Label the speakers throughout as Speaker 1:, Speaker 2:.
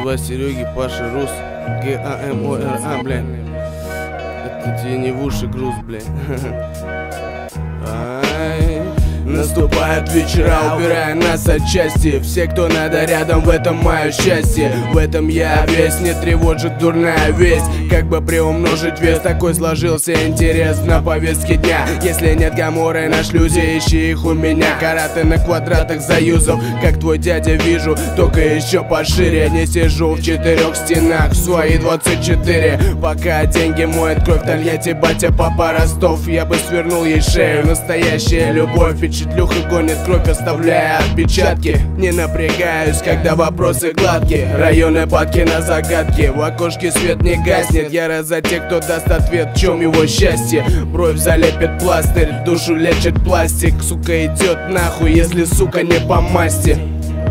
Speaker 1: Два Сереги, Паша, Рус, ГАМОРА, блядь. Это тебе не в уши груз, блядь. Наступают вечера, убирая нас отчасти. Все, кто надо рядом, в этом мое счастье. В этом я весь, не тревожит дурная весть. Как бы приумножить вес, такой сложился интерес на повестке дня. Если нет гаморы на шлюзе, ищи их у меня. Караты на квадратах заюзов, как твой дядя вижу, только еще пошире. Не сижу в четырех стенах, в свои 24. Пока деньги моет кровь, Тольятти, батя, папа, Ростов. Я бы свернул ей шею, настоящая любовь. Впечатлюха гонит кровь, оставляя отпечатки. Не напрягаюсь, когда вопросы гладкие. Районы падки на загадки. В окошке свет не гаснет. Я рад за тех, кто даст ответ, в чем его счастье. Бровь залепит пластырь, душу лечит пластик. Сука идет нахуй, если сука не по масти.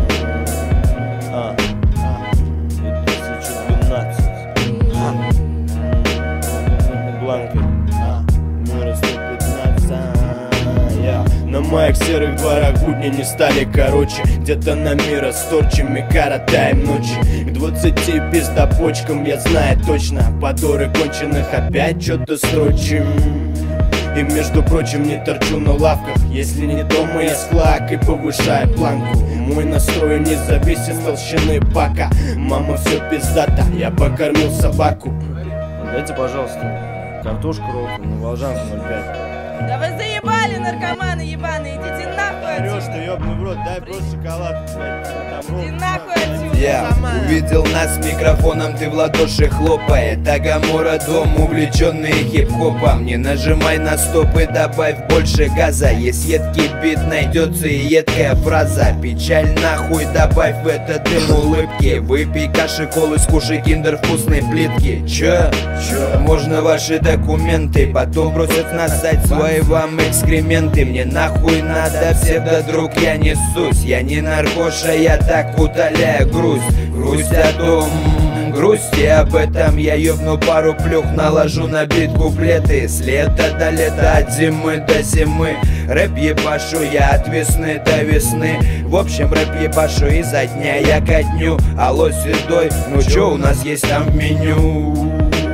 Speaker 2: 2012 Бланки Мира 115. На моих серых дворах будни не стали короче. Где-то на мира с торчами коротаем ночи. К 20 пиздопочкам я знаю точно. Подоры конченых опять что-то строчим. И между прочим не торчу на лавках. Если не дома, я с клакой повышаю планку. Мой настрой не зависит от толщины бака. Мама, все пиздата, я покормил собаку.
Speaker 3: Дайте, пожалуйста, картошку роллтон на Волжанку 0,5.
Speaker 4: Да вы заебали, наркоманы ебаные, идите нахуй
Speaker 2: Орёшь
Speaker 4: отсюда.
Speaker 2: ты, ёбаный в рот, дай просто шоколад, блядь.
Speaker 4: Иди нахуй отсюда,
Speaker 5: Я
Speaker 4: сама.
Speaker 5: увидел нас с микрофоном, ты в ладоши хлопает. А Гамора дом, увлеченный хип-хопом. Не нажимай на стоп и добавь больше газа. Есть едкий бит, найдется и едкая фраза. Печаль нахуй, добавь в этот дым улыбки. Выпей каши, колы, скушай киндер вкусной плитки. Чё? Можно ваши документы, потом бросят на сайт свои вам экскременты. Мне нахуй надо, псевдодруг, я несусь. Я не наркоша, я так удаляю грусть. Грусть о том, грусти об этом. Я ёбну пару плюх, наложу на бит куплеты. С лета до лета, от зимы до зимы. Рэп ебашу я от весны до весны. В общем, рэп ебашу изо дня я ко дню. Алло, седой, ну чё у нас есть там в меню?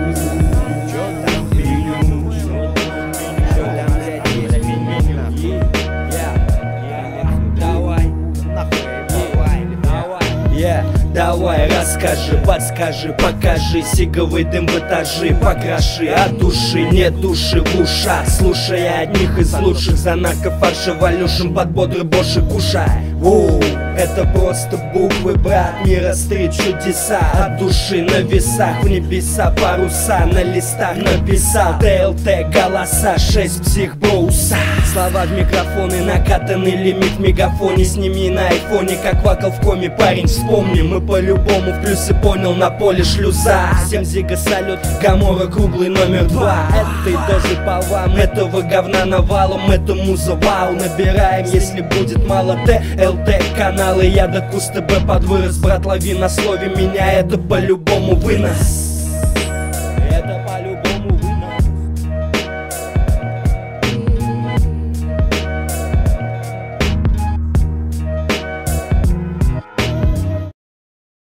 Speaker 6: Давай, расскажи, подскажи, покажи. Сиговый дым в этажи, покроши от души, нет души в ушах. Слушай одних из лучших, за наркофарши валюшим под бодрый боши кушай. Это просто буквы, брат, мира стрит чудеса. От души на весах, в небеса паруса. На листах написал ТЛТ, голоса, 6 психброуса. Слова в микрофоны, накатанный лимит в мегафоне. Сними на айфоне, как вакал в коме, парень, вспомни. Мы по-любому в плюсы, понял, на поле шлюза. Всем зига салют, Гамора круглый номер 2. Этой дозы по вам, этого говна навалом. Это муза вау, набираем, если будет мало ТЛТ каналы. Я до КУСТБ подвырос, брат, лови на слове меня, это по-любому вынос.